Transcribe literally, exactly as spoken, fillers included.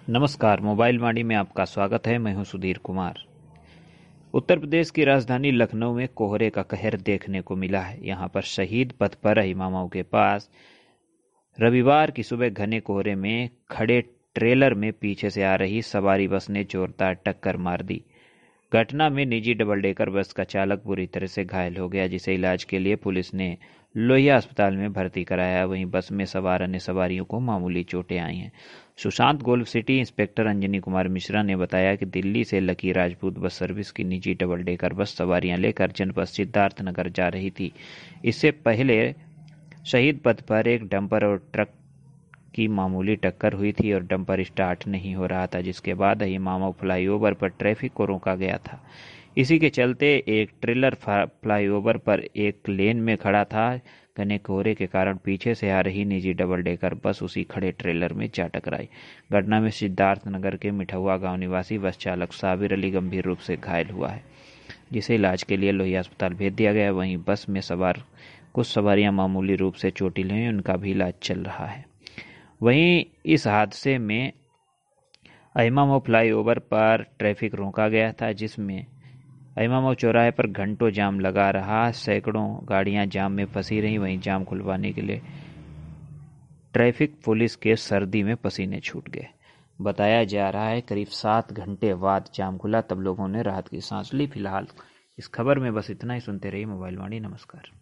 नमस्कार, मोबाइल वाणी में आपका स्वागत है। मैं हूं सुधीर कुमार। उत्तर प्रदेश की राजधानी लखनऊ में कोहरे का कहर देखने को मिला है। यहां पर शहीद पथ पर इमामों के पास रविवार की सुबह घने कोहरे में खड़े ट्रेलर में पीछे से आ रही सवारी बस ने जोरदार टक्कर मार दी। घटना में निजी डबल डेकर बस का चालक बुरी तरह से घायल हो गया, जिसे इलाज के लिए पुलिस ने लोहिया अस्पताल में भर्ती कराया। वहीं बस में सवार अन्य सवारियों को मामूली चोटें आई हैं। Sushant golf city inspector Anjani Kumar Mishra ने बताया कि दिल्ली से लकी राजपूत बस सर्विस की निजी डबल डेकर बस सवारियां लेकर जनपद सिद्धार्थनगर जा रही थी। इससे पहले शहीद पथ पर एक डंपर और ट्रक की मामूली टक्कर हुई थी और डंपर स्टार्ट नहीं हो रहा था, जिसके बाद इमामों फ्लाईओवर पर ट्रैफिक को रोका गया था। इसी के चलते एक ट्रेलर फ्लाईओवर पर एक लेन में खड़ा था। घने कोहरे के कारण पीछे से आ रही निजी डबल डेकर बस उसी खड़े ट्रेलर में जा टकराई। घटना में सिद्धार्थनगर के मिठौआ गांव निवासी बस चालक साबिर अली गंभीर रूप से घायल हुआ है, जिसे इलाज के लिए लोहिया अस्पताल भेज दिया गया। वहीं बस में सवार कुछ सवारियां मामूली रूप से चोटिल हैं, उनका भी इलाज चल रहा है। वहीं इस हादसे में इमामो फ्लाईओवर पर ट्रैफिक रोका गया था, जिसमें इमामो चौराहे पर घंटों जाम लगा रहा। सैकड़ों गाड़ियां जाम में फंसी रहीं। वहीं जाम खुलवाने के लिए ट्रैफिक पुलिस के सर्दी में पसीने छूट गए। बताया जा रहा है करीब सात घंटे बाद जाम खुला, तब लोगों ने राहत की सांस ली। फिलहाल इस खबर में बस इतना ही। सुनते रहिए मोबाइल वाणी। नमस्कार।